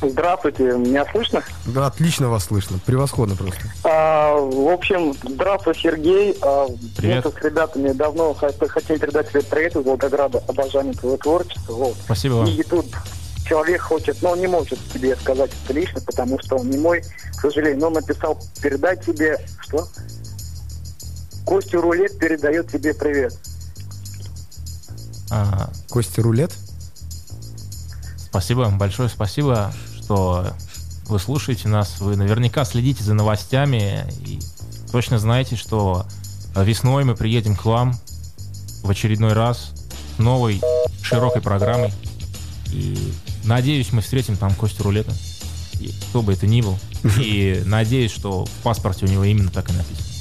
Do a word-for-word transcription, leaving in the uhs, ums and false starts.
Здравствуйте, меня слышно? Да, отлично вас слышно, превосходно просто. А, в общем, здравствуй, Сергей. А, Привет. Мы с ребятами давно хотели передать тебе привет из Волгограда, обожаем твоего творчества. Вот. Спасибо вам. И тут человек хочет, но он не может тебе сказать это лично, потому что он не мой, к сожалению. Но он написал передать тебе, что? Костя Рулет передает тебе привет. А, Костя Рулет? Спасибо, большое спасибо, что вы слушаете нас. Вы наверняка следите за новостями и точно знаете, что весной мы приедем к вам в очередной раз с новой широкой программой. И надеюсь, мы встретим там Костю Рулета, и кто бы это ни был. И надеюсь, что в паспорте у него именно так и написано.